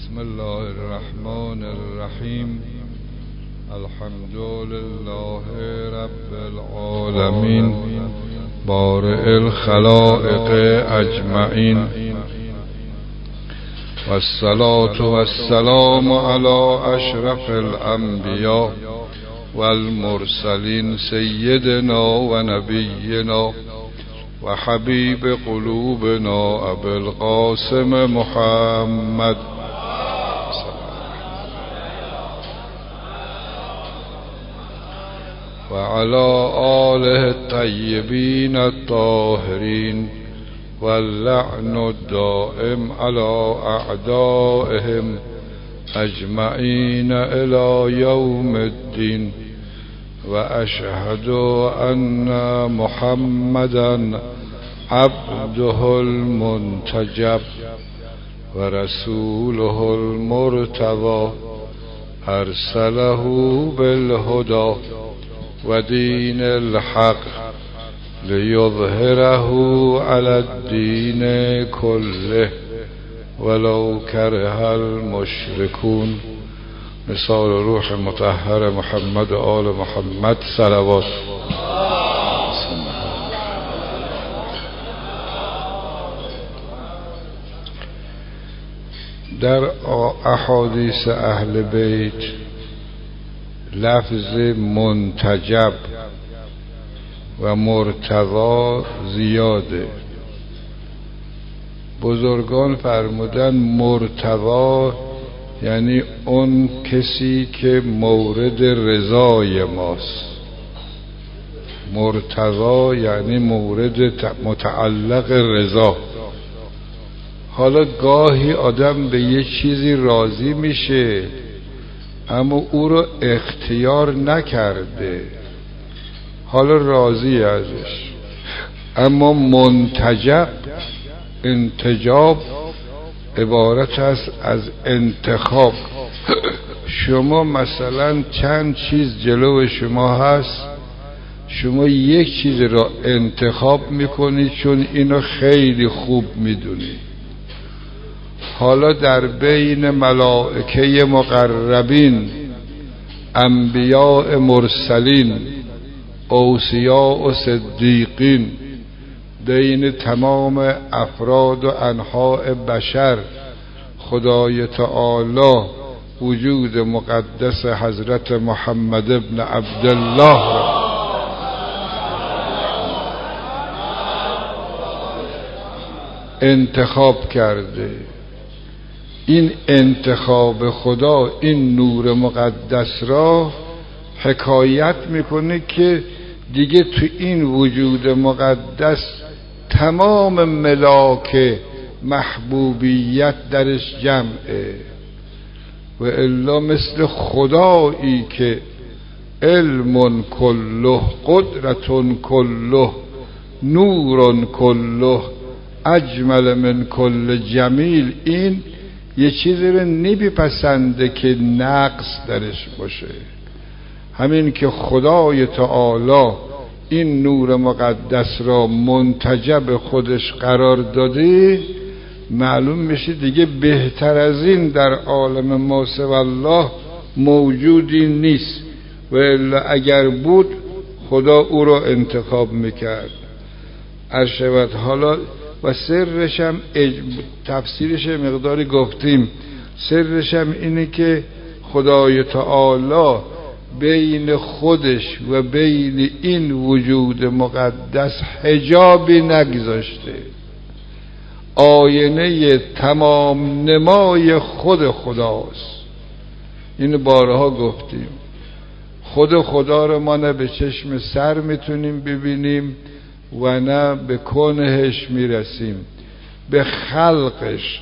بسم الله الرحمن الرحیم. الحمد لله رب العالمین بارئ الخلائق اجمعین والصلاة والسلام على اشرف الانبیاء والمرسلین سیدنا و نبینا و حبیب قلوبنا ابو القاسم محمد و علی آله الطیبین الطاهرین واللعن الدائم على اعدائهم اجمعین الى یوم الدین و اشهد ان محمدا عبده المنتجب و رسوله المرتضى ارسله بالهدى و دین الحق لیظهره علی الدین کله ولو کره المشرکون. مثال روح مطهر محمد و آل محمد صلوات. در احادیث اهل بیت لفظ منتجب و مرتضی زیاده. بزرگان فرمودن مرتضی یعنی اون کسی که مورد رضای ماست. مرتضی یعنی مورد متعلق رضا. حالا گاهی آدم به یه چیزی راضی میشه اما او رو اختیار نکرده، حالا راضی ازش. اما منتجب، انتجاب عبارت است از انتخاب. شما مثلا چند چیز جلو شما هست، شما یک چیز را انتخاب میکنید چون اینو خیلی خوب میدونید. حالا در بین ملائکه مقربین، انبیاء مرسلین، اوصیاء و صدیقین، بین تمام افراد و انواع بشر، خدای تعالی وجود مقدس حضرت محمد ابن عبدالله را انتخاب کرده. این انتخاب خدا این نور مقدس را حکایت میکنه که دیگه تو این وجود مقدس تمام ملاک محبوبیت درش جمعه. و الا مثل خدایی که علم کله، قدرت کله، نور کله، اجمل من کل جمیل، این یه چیزی رو نمیپسنده که نقص درش باشه. همین که خدای تعالی این نور مقدس را منتجب خودش قرار داده، معلوم میشه دیگه بهتر از این در عالم ما سوی الله موجودی نیست. و الا اگر بود خدا او را انتخاب میکرد. ارشد حالا و سرش هم تفسیرش مقداری گفتیم. سرش هم اینه که خدای تعالی بین خودش و بین این وجود مقدس حجابی نگذاشته. آینه تمام نمای خود خداست. این بارها گفتیم. خود خدا رو ما نه به چشم سر میتونیم ببینیم و نه به کنهش میرسیم. به خلقش،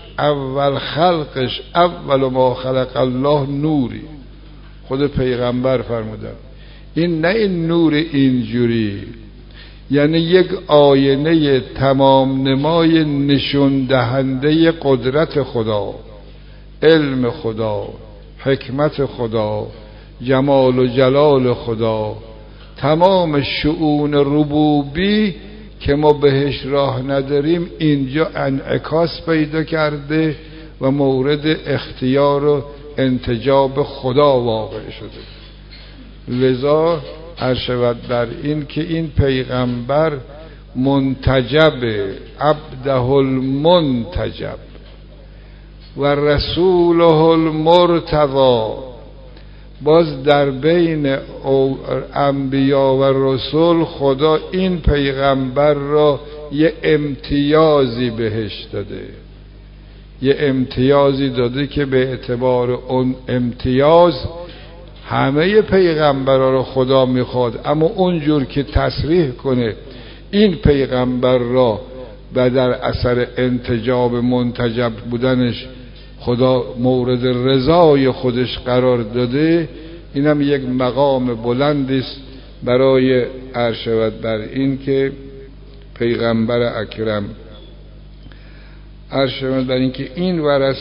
اول ما خلق الله نوری. خود پیغمبر فرمودن این نه این نور اینجوری، یعنی یک آینه تمام نمای نشون دهنده قدرت خدا، علم خدا، حکمت خدا، جمال و جلال خدا، تمام شؤون ربوبی که ما بهش راه نداریم اینجا انعکاس پیدا کرده و مورد اختیار و انتجاب خدا واقع شده. لذا عرض شود بر این که این پیغمبر منتجب، عبده المنتجب و رسوله المرتضی. باز در بین انبیا و رسول خدا این پیغمبر را یه امتیازی بهش داده، یه امتیازی داده که به اعتبار اون امتیاز همه پیغمبرها رو خدا میخواد، اما اونجور که تصریح کنه این پیغمبر را و در اثر انتجاب منتجب بودنش خدا مورد رضای خودش قرار داده، اینم یک مقام بلندی است برای عرض شود بر این که پیغمبر اکرم عرض شود بر این که این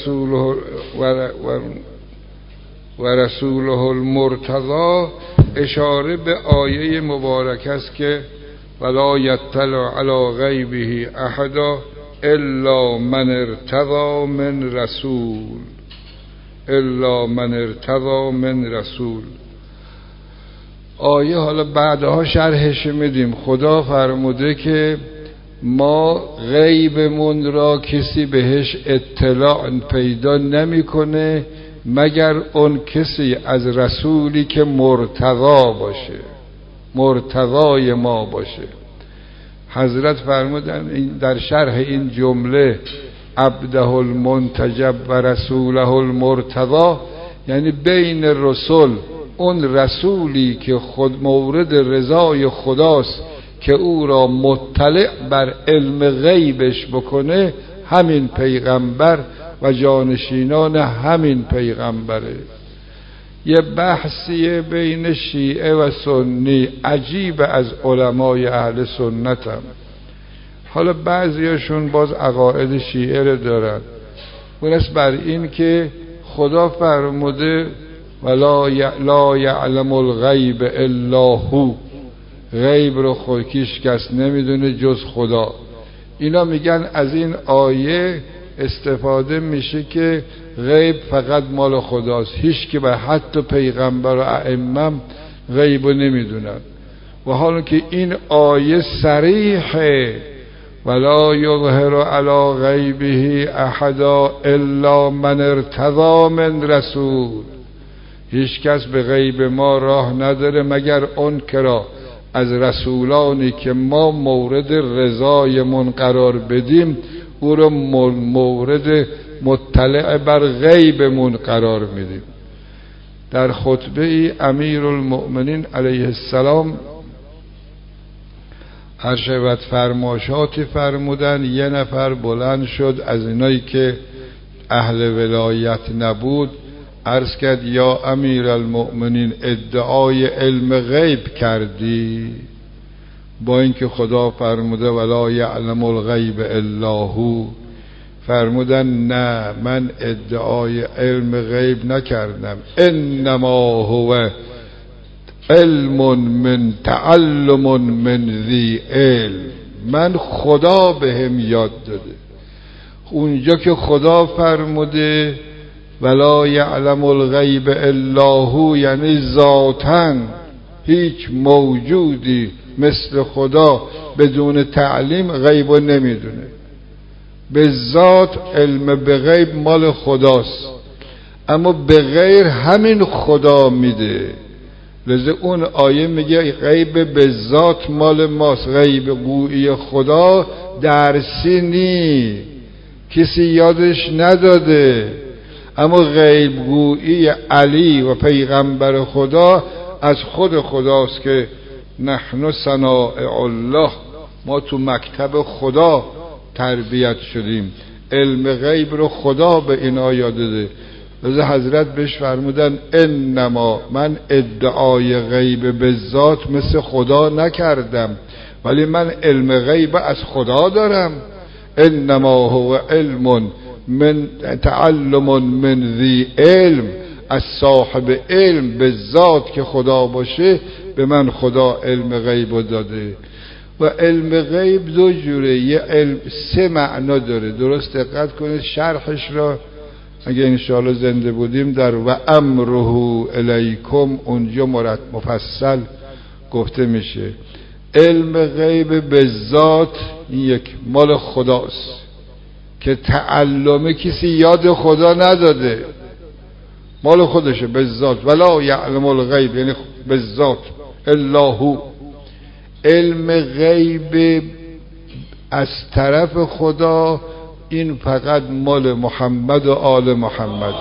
و رسوله المرتضی اشاره به آیه مبارک است که ولا یطلع علی غیبه احد الا من ارتضی من رسول، الا من ارتضی من رسول. آیه حالا بعدها شرحش میدیم. خدا فرموده که ما غیبمون را کسی بهش اطلاع پیدا نمیکنه مگر اون کسی از رسولی که مرتضی باشه، مرتضای ما باشه. حضرت فرمودن در شرح این جمله عبده المنتجب و رسوله المرتضی، یعنی بین رسول اون رسولی که خود مورد رضای خداست که او را مطلع بر علم غیبش بکنه، همین پیغمبر و جانشینان همین پیغمبره. یه بحثی بین شیعه و سنی عجیب از علمای اهل سنت هم. حالا بعضیاشون باز عقاید شیعه رو دارن، اون است بر این که خدا فرموده ولا لا یعلم الغیب الا هو، غیب رو خودکیش کس نمیدونه جز خدا. اینا میگن از این آیه استفاده میشه که غیب فقط مال خداست، هیچ که به حتی پیغمبر و ائمه غیب رو نمیدونن. و حالا که این آیه صریحه ولا یظهر علی غیبه احدا الا من ارتضی من رسول، هیچ کس به غیب ما راه نداره مگر اون که را از رسولانی که ما مورد رضایمون قرار بدیم او رو مورد مطلع بر غیبمون قرار میدیم. در خطبه ای امیر المؤمنین علیه السلام هر شود فرماشاتی فرمودن، یه نفر بلند شد از اینایی که اهل ولایت نبود عرض کرد یا امیر المؤمنین ادعای علم غیب کردی؟ با اینکه خدا فرموده ولا یعلم الغیب الا هو. فرمودن نه، من ادعای علم غیب نکردم، انما هو علم من تعلم من ذی علم، من خدا بهم یاد داده. اونجا که خدا فرموده ولا یعلم الغیب الا هو، یعنی ذاتاً هیچ موجودی مثل خدا بدون تعلیم غیب نمیدونه. به ذات علم به غیب مال خداست، اما به غیر همین خدا میده. لذا اون آیه میگه غیب به ذات مال ماست، غیب گویی خدا درسی نی، کسی یادش نداده. اما غیب گویی علی و پیغمبر خدا از خود خداست که نحن صنائع الله، ما تو مکتب خدا تربیت شدیم، علم غیب رو خدا به اینا یاد داده. لذا حضرت بهش فرمودن انما من ادعای غیب به ذات مثل خدا نکردم، ولی من علم غیب از خدا دارم. انما هو علم من تعلم من ذی علم، از صاحب علم به ذات که خدا باشه به من خدا علم غیب داده. و علم غیب دو جوره، یه علم سه معنا داره، درست دقت کنید شرحش را اگه انشاءالله زنده بودیم در و امره الیکم اونجا مفصل گفته میشه. علم غیب به ذات این یک مال خداست که تعلم کسی یاد خدا نداده، مال خودشه به ذات. ولا یعلم الغیب یعنی به ذات الا هو. علم غیب از طرف خدا این فقط مال محمد و آل محمد.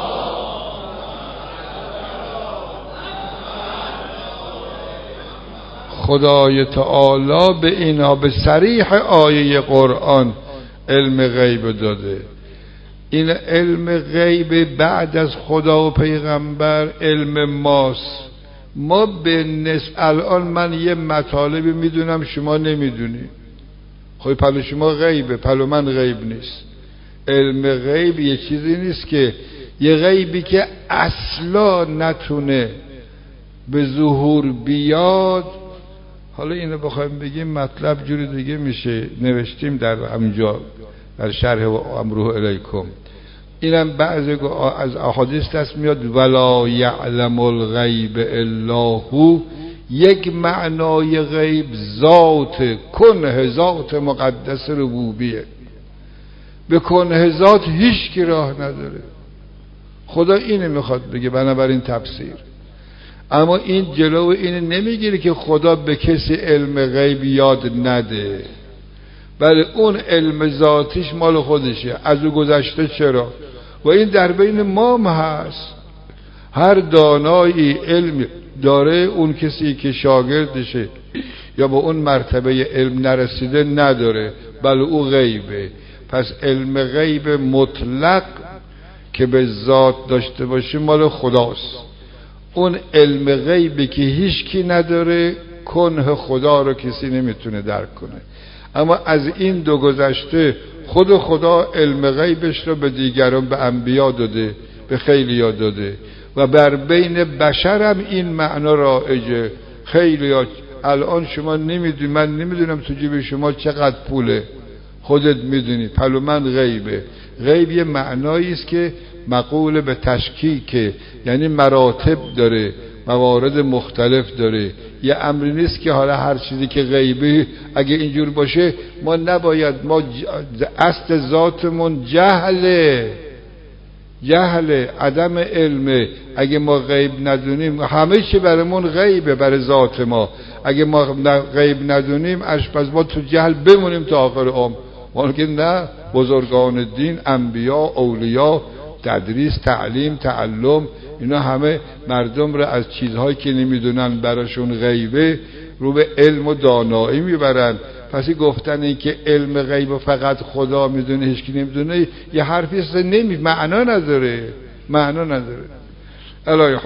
خدای تعالی به اینا به صریح آیه قرآن علم غیب داده. این علم غیب بعد از خدا و پیغمبر علم ماست. ما به نسبت الان من یه مطالبی میدونم شما نمیدونی، خب پلو شما غیبه، پلو من غیب نیست. علم غیب یه چیزی نیست که یه غیبی که اصلا نتونه به ظهور بیاد. حالا اینو بخوایم بگیم مطلب جوری دیگه میشه، نوشتیم در همجا در شرح و امره الیکم. اینم بعضی از احادیث دست میاد ولا یعلم الغیب الا هو. یک معنای غیب ذات کنه، ذات مقدس ربوبیه. به کنه ذات هیچ کی راه نداره. خدا اینو میخواد بگه بنابراین تفسیر. اما این جلو اینو نمیگیره که خدا به کسی علم غیب یاد نده، بله اون علم ذاتیش مال خودشه، از او گذشته چرا. و این در بین ما هم هست. هر دانایی علم داره، اون کسی که شاگردشه یا به اون مرتبه علم نرسیده نداره، بله او غیبه. پس علم غیب مطلق که به ذات داشته باشه مال خداست. اون علم غیبی که هیچ کی نداره، کنه خدا رو کسی نمیتونه درک کنه. اما از این دو گذشته خود خدا علم غیبش رو به دیگران، به انبیا داده، به خیلیا داده و بر بین بشر هم این معنا رایجه. خیلیا الان شما نمیدونی، من نمیدونم تو جیب شما چقدر پوله، خودت میدونی، پلو من غیبه. غیب یه معنایی است که مقول به تشکیک، یعنی مراتب داره، موارد مختلف داره. یه امری نیست که حالا هر چیزی که غیبی اگه اینجور باشه ما نباید، ما اصل ذاتمون جهله عدم علمه. اگه ما غیب ندونیم همه چی برامون غیبه، برای ذات ما. اگه ما غیب ندونیم آشپز ما تو جهل بمونیم تا آخر عمر. ممکن نه. بزرگان دین، انبیا، اولیا، تدریس، تعلیم، تعلم، اینا همه مردم را از چیزهایی که نمیدونن براشون غیبه رو به علم و دانایی میبرن. پس گفتن این که علم غیب فقط خدا میدونه هیچ کی نمیدونه یه حرفی است، معنا نداره. الای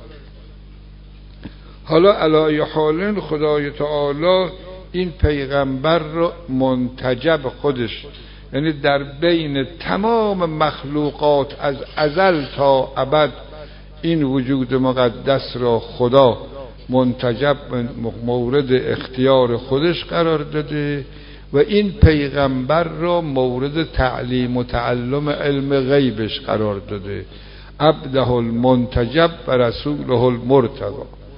حالن خدای تعالی این پیغمبر رو منتجب خودش، یعنی در بین تمام مخلوقات از ازل تا ابد این وجود مقدس را خدا منتجب مورد اختیار خودش قرار داده و این پیغمبر را مورد تعلیم و تعلم علم غیبش قرار داده. عبده المنتجب و رسوله المرتضی.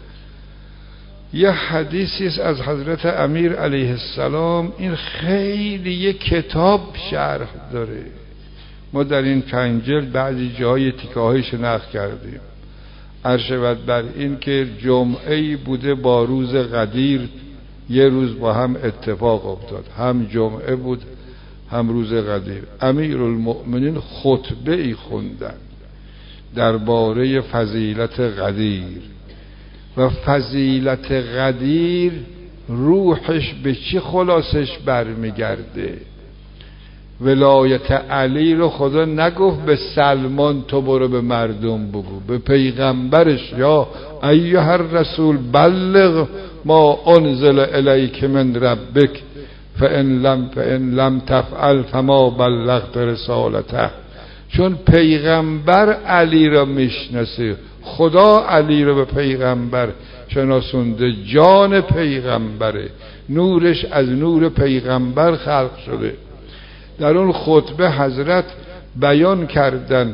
یه حدیثی است از حضرت امیر علیه السلام، این خیلی یه کتاب شرح داره. ما در این 5 جلد بعضی جاهای تیکه‌هایش نقل کردیم. عرشبت بر این که جمعه‌ای بوده با روز غدیر، یه روز با هم اتفاق افتاد، هم جمعه بود هم روز غدیر. امیرالمؤمنین خطبه‌ای خوندن درباره فضیلت غدیر و فضیلت غدیر روحش به چی خلاصش برمیگرده. ولایت علی رو خدا نگفت به سلمان تو برو به مردم بگو، به پیغمبرش یا ایها الرسول بلغ ما انزل الیک من ربک فان لم تفعل فما بلغت رسالته. چون پیغمبر علی را میشناسه، خدا علی را به پیغمبر شناسونده، جان پیغمبره، نورش از نور پیغمبر خلق شده. در اون خطبه حضرت بیان کردن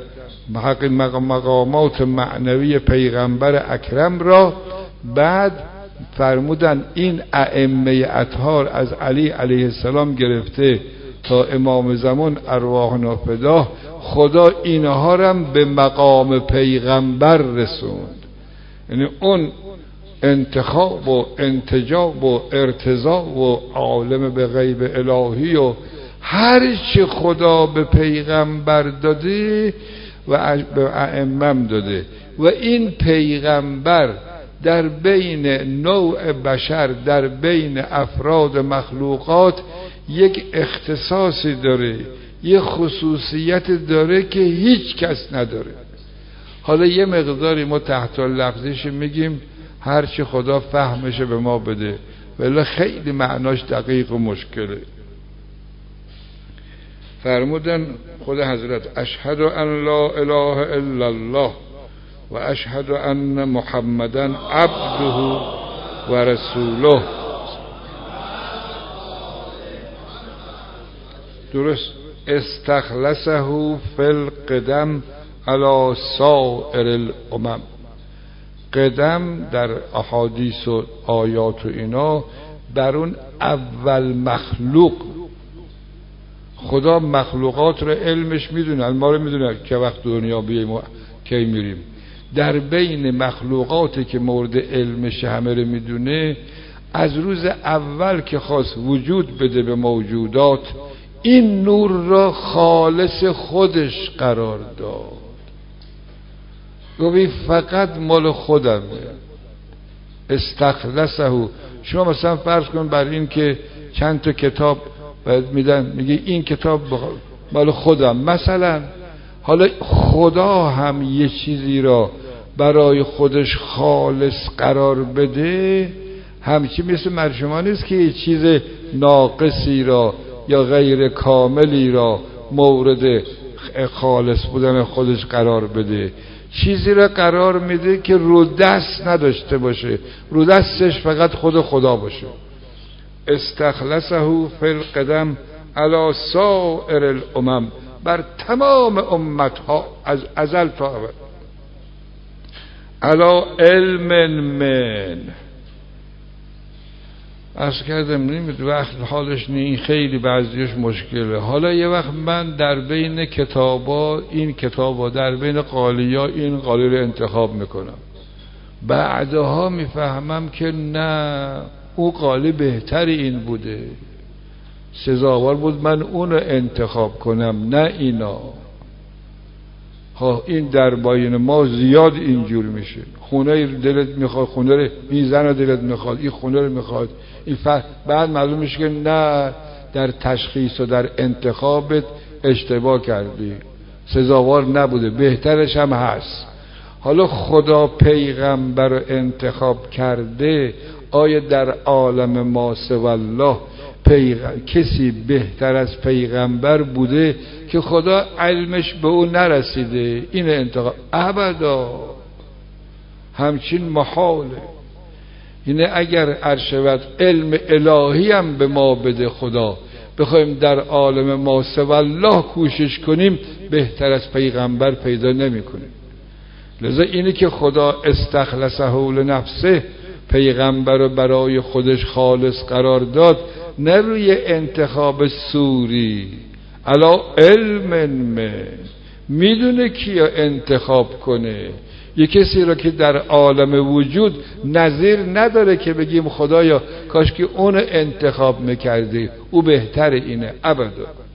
مقامات معنوی پیغمبر اکرم را. بعد فرمودن این ائمه اطهار از علی علیه السلام گرفته تا امام زمان ارواحنا فداه، خدا اینها را به مقام پیغمبر رسوند. یعنی اون انتخاب و انتجاب و ارتضا و عالم به غیب الهی و هر چی خدا به پیغمبر داده و به ائمه داده، و این پیغمبر در بین نوع بشر، در بین افراد مخلوقات یک اختصاصی داره، یک خصوصیت داره که هیچ کس نداره. حالا یه مقداری ما تحت لفظیش میگیم هرچی خدا فهمش به ما بده، ولی خیلی معناش دقیق و مشکله. فرمودن خود حضرت اشهد ان لا اله الا الله و اشهد ان محمدن عبده و رسوله. درست. استخلصه فی القدم علی سائر الامم. قدم در احادیث و آیات و اینا بر اون اول مخلوق. خدا مخلوقات رو علمش میدونه، ما رو میدونه که وقت دنیا بیاییم و کی میریم. در بین مخلوقاتی که مورد علمش همه رو میدونه، از روز اول که خواست وجود بده به موجودات، این نور را خالص خودش قرار داد. گویی فقط مال خودمه. استخلصه. شما مثلا فرض کن بر این که چند تا کتاب میدن، میگه این کتاب مال خودم مثلا. حالا خدا هم یه چیزی را برای خودش خالص قرار بده، همچی مثل مرشما نیست که یه چیز ناقصی را یا غیر کاملی را مورد خالص بودن خودش قرار بده. چیزی را قرار میده که رو دست نداشته باشه، رو دستش فقط خود خدا باشه. استخلصه فی القدم علی سائر الامم، بر تمام امتها از ازل تا ابد. علی علم من. عرض کردم نمید وقت حالش این خیلی بعضیش مشکله. حالا یه وقت من در بین کتابا این کتابا، در بین قالیا این قالی رو انتخاب میکنم، بعدها میفهمم که نه، اون قالی بهتر این بوده، سزاوار بود من اون رو انتخاب کنم نه اینا. ها این در باین ما زیاد اینجور میشه. خونه دلت میخواد، خونه رو این زن دلت میخواد، این خونه رو میخواد، این بعد معلوم میشه که نه، در تشخیص و در انتخابت اشتباه کردی، سزاوار نبوده، بهترش هم هست. حالا خدا پیغمبر رو انتخاب کرده، آیا در عالم ما سوی الله کسی بهتر از پیغمبر بوده که خدا علمش به او نرسیده این انتخاب؟ ابدا، همچین محاله. اینه اگر عرشود علم الهی هم به ما بده خدا، بخوایم در عالم ما سوی الله کوشش کنیم، بهتر از پیغمبر پیدا نمی کنیم. لذا اینه که خدا استخلصه لنفسه، پیغمبر رو برای خودش خالص قرار داد، نه روی انتخاب سوری. علا علم من، میدونه کیا انتخاب کنه. یه کسی را که در عالم وجود نظیر نداره که بگیم خدایا کاش که اون انتخاب میکردی، او بهتر اینه. ابدا.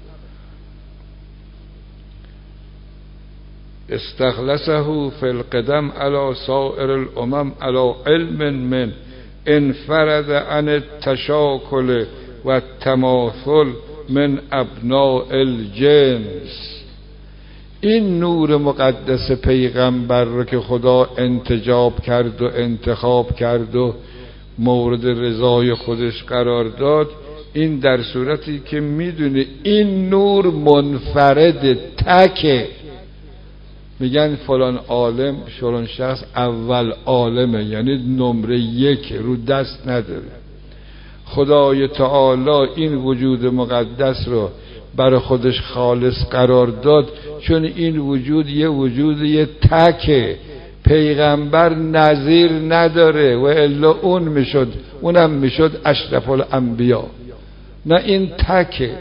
استخلصه فی القدم علی سائر الامم علی علم من انفرد عن التشاکل و التماثل من ابناء الجنس. این نور مقدس پیغمبر رو که خدا انتجاب کرد و انتخاب کرد و مورد رضای خودش قرار داد، این در صورتی که میدونه این نور منفرد تکه. میگن فلان عالم، فلان شخص اول عالمه، یعنی نمره یک، رو دست نداره. خدای تعالی این وجود مقدس رو برای خودش خالص قرار داد، چون این وجود یه تکه، پیغمبر نظیر نداره و الا اونم میشد اشرف الانبیا. نه، این تکه،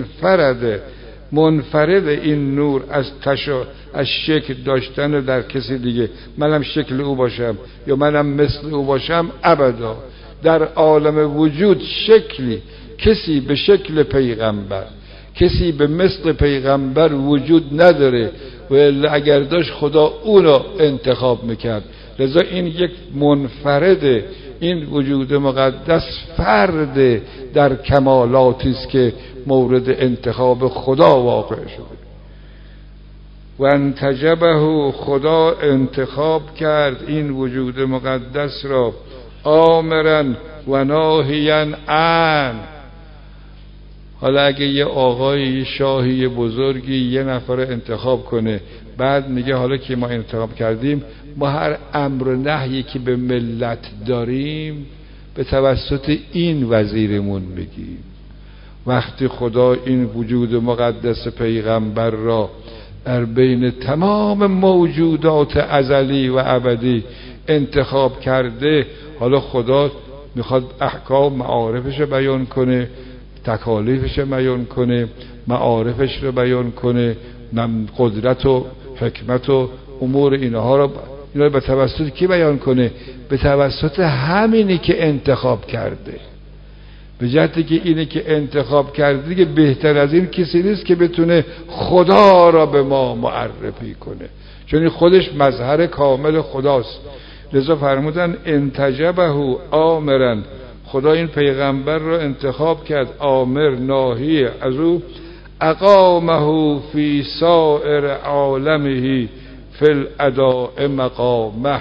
منفرد این نور از شکل داشتن در کسی دیگه. منم شکل او باشم یا منم مثل او باشم، ابدا. در عالم وجود شکلی، کسی به شکل پیغمبر، کسی به مثل پیغمبر وجود نداره و اگر داشت خدا اونو انتخاب میکرد. لذا این یک منفرده، این وجود مقدس فرد در کمالاتی است که مورد انتخاب خدا واقع شده. و انتجبه، خدا انتخاب کرد این وجود مقدس را، آمرا و ناهیا عن. حالا اگه یه آقای، یه شاهی، یه بزرگی یه نفر انتخاب کنه، بعد میگه حالا که ما انتخاب کردیم، ما هر امر و نهی که به ملت داریم به توسط این وزیرمون میگیم. وقتی خدا این وجود مقدس پیغمبر را در بین تمام موجودات ازلی و ابدی انتخاب کرده، حالا خدا میخواد احکام معارفش رو بیان کنه، تکالیفش رو بیان کنه، معارفش رو بیان کنه، قدرت و حکمت و امور اینا رو به توسط کی بیان کنه؟ به توسط همینی که انتخاب کرده. به جهتی که اینی که انتخاب کرده که بهتر از این کسی نیست که بتونه خدا را به ما معرفی کنه، چون این خودش مظهر کامل خداست. لذا فرمودن انتجبه آمرا، خدا این پیغمبر را انتخاب کرد، آمر ناهی از او، اقامه فی سائر عالمه فی الاداء مقامه.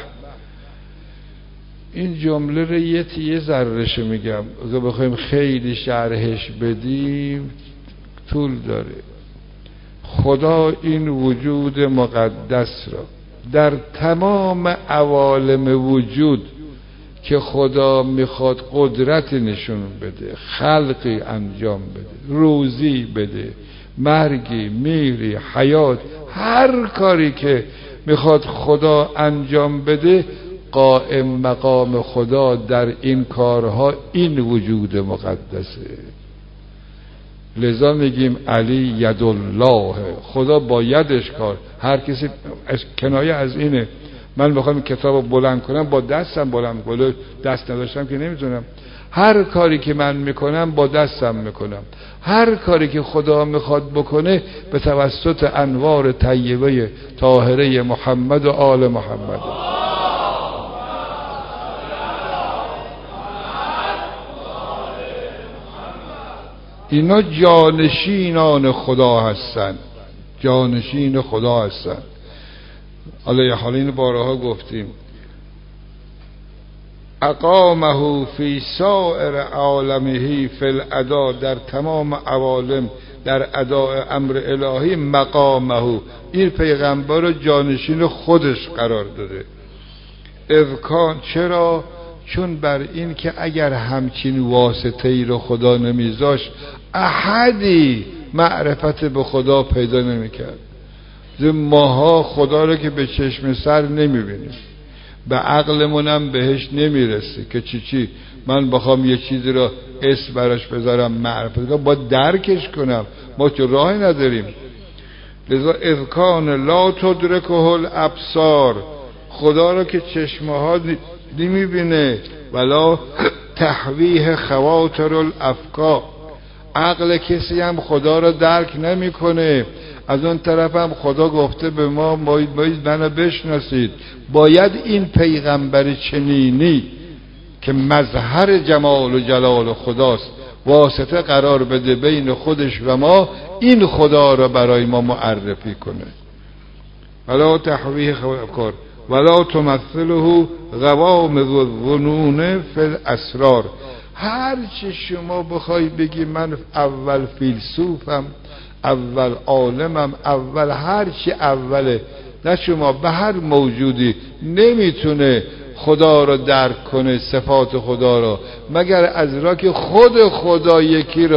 این جمله رو یه ذرهش میگم، اگه بخوایم خیلی شرحش بدیم طول داره. خدا این وجود مقدس را در تمام عوالم وجود که خدا میخواد قدرت نشون بده، خلقی انجام بده، روزی بده، مرگی، میری، حیات، هر کاری که میخواد خدا انجام بده، قائم مقام خدا در این کارها این وجود مقدسه. لذا میگیم علی ید الله، خدا با یدش کار. هر کسی کنایه از اینه، من بخوام کتاب بلند کنم با دستم بلند کنم، دست نداشتم که نمیتونم. هر کاری که من میکنم با دستم میکنم. هر کاری که خدا میخواد بکنه به توسط انوار طیبه طاهره محمد و آل محمد. اینا جانشینان خدا هستن، جانشین خدا هستن. حالا این بارها گفتیم اقامه فی سائر عالمه فی الاداء، در تمام عوالم در اداء امر الهی مقامه، این پیغمبر رو جانشین خودش قرار داده. اذکان، چرا؟ چون بر این که اگر همچین واسطه ای رو خدا نمیذاشت احدی معرفت به خدا پیدا نمیکرد. ماها خدا رو که به چشم سر نمیبینیم، به عقلمونم بهش نمیرسی که چی من بخوام یه چیزی رو اسم براش بذارم، معرفت کنم، با درکش کنم، ما که راهی نداریم. لذا اذکان لا تدرکه الابصار، خدا رو که چشمه ها نمیبینه، ولا تحویه خواطر الافکار، عقل کسی هم خدا رو درک نمیکنه. از اون طرف هم خدا گفته به ما باید منو بشناسید. باید این پیغمبر چنینی که مظهر جمال و جلال خداست واسطه قرار بده بین خودش و ما، این خدا را برای ما معرفی کنه. ولا تحویه خواطر ولا تمثله غوامض الظنون فی الاسرار. هر چی شما بخوای بگی من اول فیلسوفم، اول عالمم، اول هر چی اوله، نه شما به هر موجودی نمیتونه خدا را درک کنه، صفات خدا را، مگر از را که خود خدا یکی را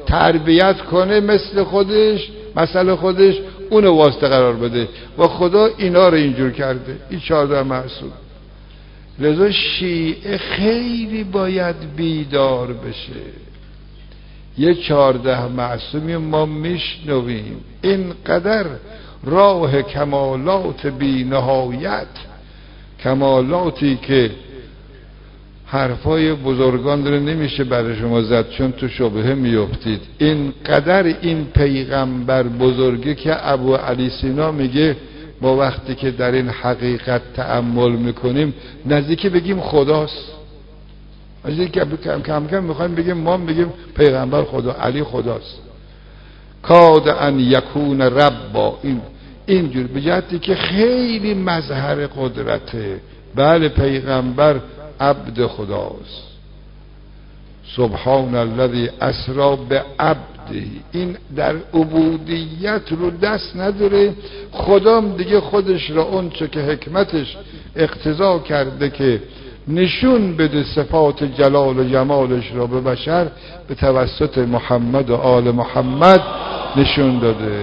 تربیت کنه مثل خودش، مثل خودش اونو واسطه قرار بده و خدا اینا رو اینجور کرده. این 14 معصوم. لذا شیعه خیلی باید بیدار بشه. یه 14 معصومی ما میشنویم، اینقدر راه کمالات بی نهایت، کمالاتی که حرفای بزرگان رو نمیشه برای شما زد چون تو شبهه میافتید. اینقدر این پیغمبر بزرگه که ابو علی سینا میگه ما وقتی که در این حقیقت تأمل میکنیم نزدیک بگیم خداست. نزدیک کم کم میخوایم بگیم، ما بگیم پیغمبر خدا، علی خداست. کاد ان یکون ربا، اینجور به جهتی که خیلی مظهر قدرته. بله پیغمبر عبد خداست. سبحان الذی اسری بعبده، این در عبودیت رو دست نداره. خدام دیگه خودش را اون چه که حکمتش اقتضا کرده که نشون بده صفات جلال و جمالش را به بشر، به توسط محمد و آل محمد نشون داده.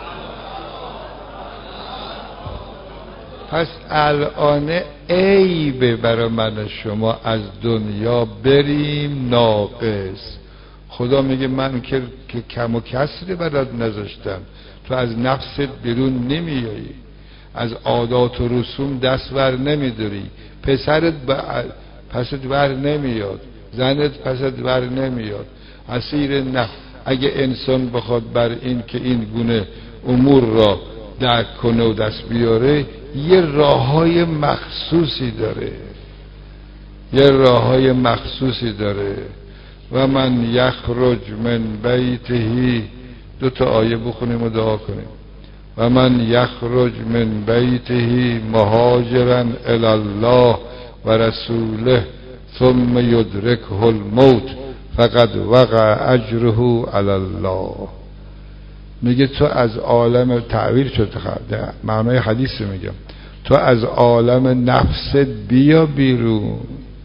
پس الان عیبه برای من شما از دنیا بریم ناقص. خدا میگه من که کم و کسری برات نذاشتم، تو از نفست بیرون نمیایی، از عادات و رسوم دست ور نمیداری، پسرت پست ور نمیاد، زنت پست ور نمیاد. اسیر نه. اگه انسان بخواد بر این که این گونه امور را درک کنه و دست بیاره، یه راههای مخصوصی داره، یه راههای مخصوصی داره. و من یخرج من بیته، 2 آیه بخونیم و دعا کنیم. و من یخرج من بیته مهاجرا الی الله و رسوله ثم یدرکه الموت فقد وقع اجره علی الله. میگه تو از عالم تعبیر شد، معنای حدیث میگم، تو از عالم نفست بیا بیرون.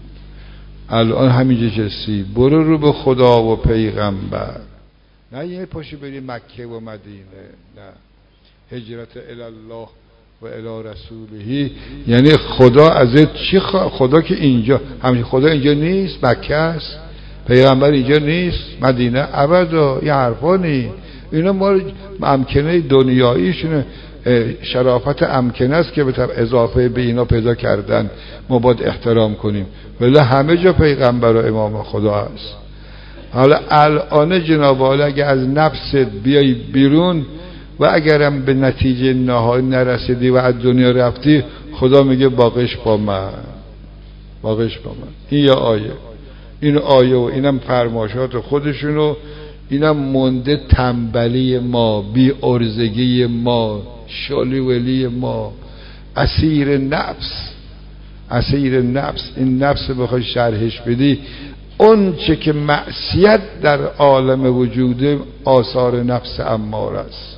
الان همینجا چستی، برو رو به خدا و پیغمبر. نه یه پاشی بری مکه و مدینه، نه. هجرت الی الله و الی رسوله، یعنی خدا ازت چی خدا که اینجا، همین خدا اینجا نیست، مکه است، پیغمبر اینجا نیست، مدینه ابدا، یه حرفانی. اینا ما امکنه دنیاییشونه، شرافت امکنه است که به اضافه به اینا پیدا کردن ما باید احترام کنیم، ولی همه جا پیغمبر و امام خدا است. حالا الان جناب عالی اگه از نفست بیای بیرون و اگرم به نتیجه نهایی نرسیدی و از دنیا رفتی، خدا میگه باقیش با من، باقیش با من. این یه آیه، این آیه و اینم فرماشات خودشونو، اینم مونده تنبلی ما، بی ارزگی ما، شالیولی ما، اسیر نفس، اسیر نفس. این نفس بخوای شرحش بدی، اون چه که معصیت در عالم وجوده آثار نفس اماره است.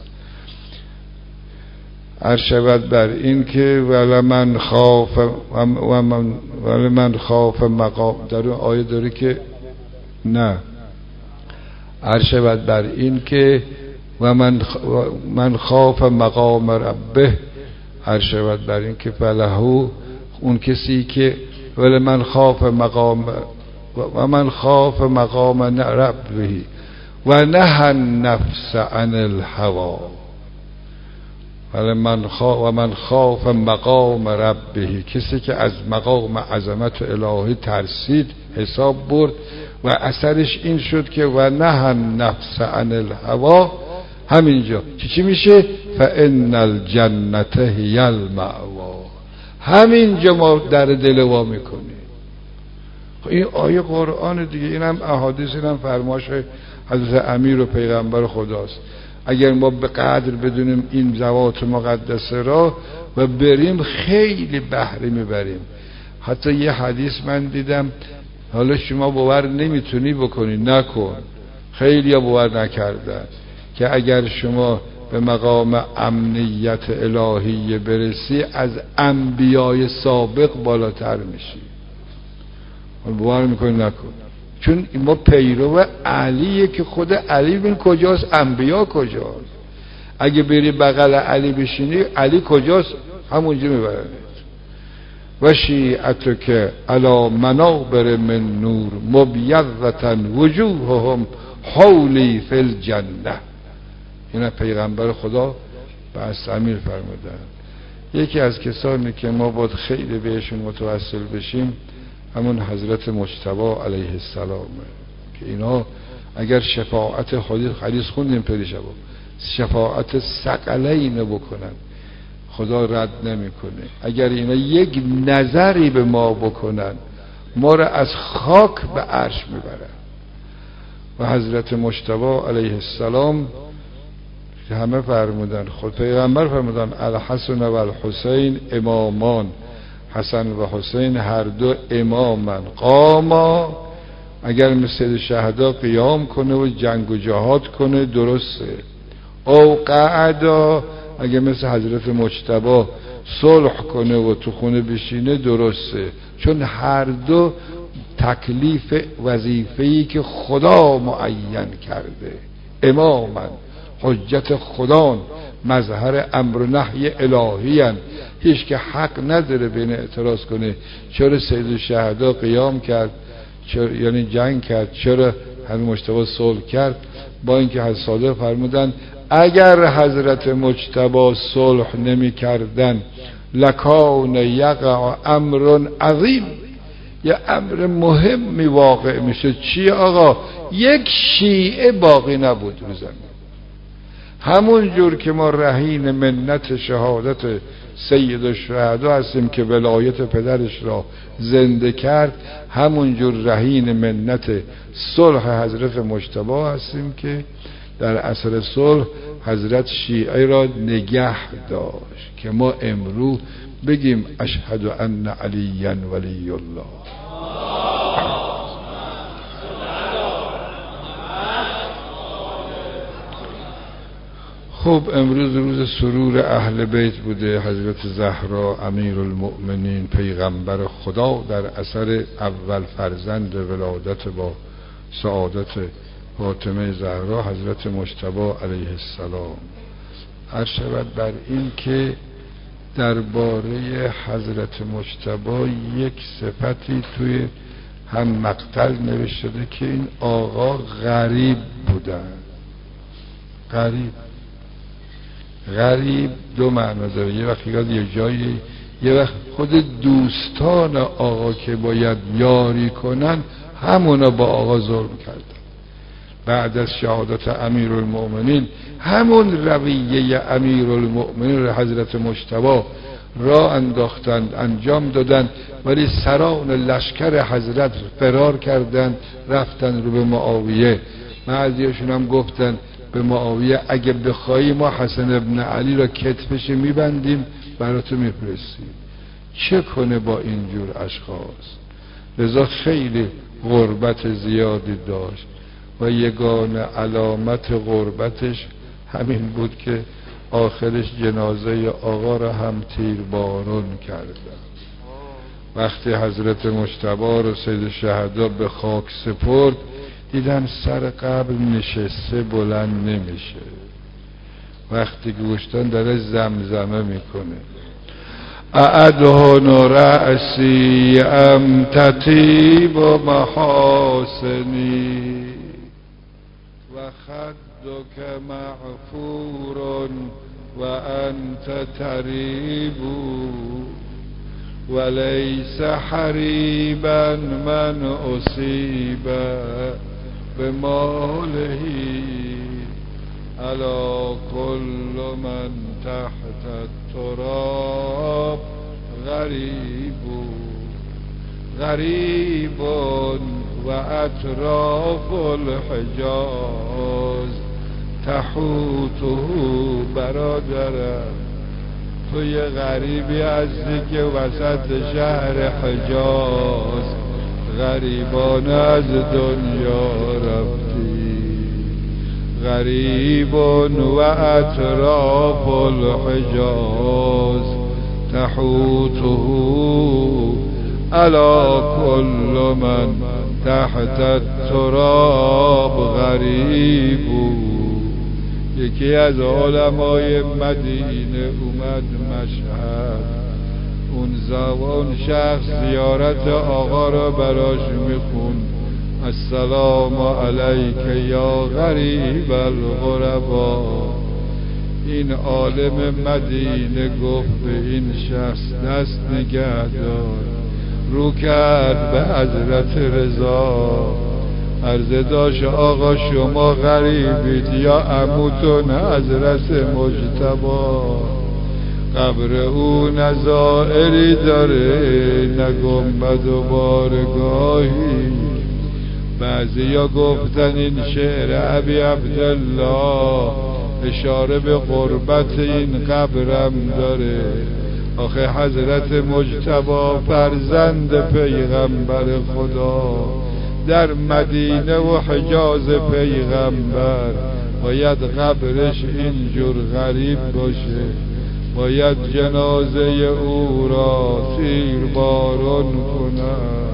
ارشد بر این که ولمن خاف مقام، در اون آیه داره که نه، ارشد بر این که و من خاف مقام ربه، ارشد بر این که فلهو، اون کسی که ولی من خاف مقام و من خاف مقام ربه و نهى النفس عن الهوى، ولی من خاف مقام ربه، کسی که از مقام عظمت الهی ترسید، حساب برد و اثرش این شد که و نهى النفس عن الهوى، همینجا چی میشه؟ فان الجنة هی المأوى، همینجا ما در دل وا میکنیم. این آیه قرآن دیگه، اینم احادیث، اینم فرمایش حضرت امیر و پیغمبر خداست. اگر ما به قدر بدونیم این ذوات مقدسه را و بریم، خیلی بهره میبریم. حتی یه حدیث من دیدم، حالا شما باور نمیتونی بکنی، نکن، خیلی باور نکردن، که اگر شما به مقام امنیت الهی برسی از انبیای سابق بالاتر میشی. باور میکنی؟ نکن. چون ما پیرو علیه که خود علی ببین کجاست، انبیا کجاست. اگه بری بغل علی بشینی علی کجاست، همونجا میبرنت. و شیعتک علی منابر من نور مبیضة وجوههم حولی فی الجنه. اینا پیغمبر خدا به امیر فرمودن. یکی از کسانی که ما باید خیلی بهشون متوسل بشیم همون حضرت مجتبی علیه السلام، که اینا اگر شفاعت حدیث خوندیم پریشبا، شفاعت ثقلین بکنن خدا رد نمیکنه. اگر اینا یک نظری به ما بکنن ما را از خاک به عرش میبرن. و حضرت مجتبی علیه السلام همه فرمودن، خود پیغمبر فرمودن الحسن و الحسین امامان، حسن و حسین هر دو امامن، قاما اگر مثل شهدا قیام کنه و جنگ و جهاد کنه درسته، او قعدا اگر مثل حضرت مجتبی صلح کنه و تو خونه بشینه درسته. چون هر دو تکلیف وظیفه‌ای که خدا معین کرده، امامن حجت خدا، مظهر امر و نهی الهی هن. هیچ که حق نداره بین اعتراض کنه چرا سید الشهدا قیام کرد، چرا یعنی جنگ کرد، چرا همین مجتبی صلح کرد. با اینکه حضرت صادق فرمودن اگر حضرت مجتبی صلح نمی کردن لکان یقع امر عظیم، یه امر مهمی واقع میشه. چی آقا؟ یک شیعه باقی نبود رو زمین. همون جور که ما رهین منت شهادت سید الشهدا هستیم که ولایت پدرش را زنده کرد، همون جور رهین منت صلح حضرت مجتبی هستیم که در اثر صلح حضرت شیعه را نگه داشت که ما امروز بگیم اشهد ان علی ولی الله. خب امروز روز سرور اهل بیت بوده. حضرت زهرا امیرالمؤمنین پیغمبر خدا در اثر اول فرزند ولادت با سعادت فاطمه زهرا حضرت مجتبی علیه السلام. عرض شود بر این که درباره حضرت مجتبی یک صفتی توی هم مقتل نوشته که این آقا غریب بودن. غریب دو معنا داره. یه وقت یه جایی، یه وقت خود دوستان آقا که باید یاری کنن همونا با آقا ظلم کردن. بعد از شهادت امیرالمؤمنین همون رویه امیرالمؤمنین رو حضرت مجتبی را انداختند، انجام دادن، ولی سران لشکر حضرت فرار کردند، رفتن رو به معاویه. بعضیاشون هم گفتن به معاویه اگه بخوایی ما حسن ابن علی را کتفش میبندیم براتو میفرستیم. چه کنه با اینجور اشخاص؟ لذا خیلی غربت زیادی داشت و یگانه علامت غربتش همین بود که آخرش جنازه آقا را هم تیربارون کردن. وقتی حضرت مجتبی رو سید شهدا به خاک سپرد دیدن سر قبر نشسته بلند نمیشه. وقتی گوشتن داره زمزمه میکنه اعدهن رأسی ام تطیب محاسنی و خدک معفور و انت تریب وليس حريبا من أصيب بماله على كل من تحت التراب غريب وأطراف الحجاز تحوته برادرم. تو یه غریبی هستی که وسط شهر حجاز، غریبان از دنیا رفتی. غریب و اطراف الحجاز تحوته علی کل من تحت التراب غریب بود. یکی از علمای مدینه اومد مشهد، اون شخص زیارت آقا را براش میخون. السلام علیک یا غریب الغربا. این عالم مدینه گفت به این شخص دست نگه دار، رو کرد به حضرت رضا، عرض داشت آقا شما غریبید یا عموتون حضرت مجتبی؟ قبر او نظائری داره، نه گنبد و بارگاهی. بعضیا گفتن این شعر ابی عبدالله اشاره به قربت این قبرم داره. آخه حضرت مجتبی فرزند پیغمبر خدا در مدینه و حجاز پیغمبر، باید قبرش اینجور غریب باشه، باید جنازه او را سیر بارون کنن.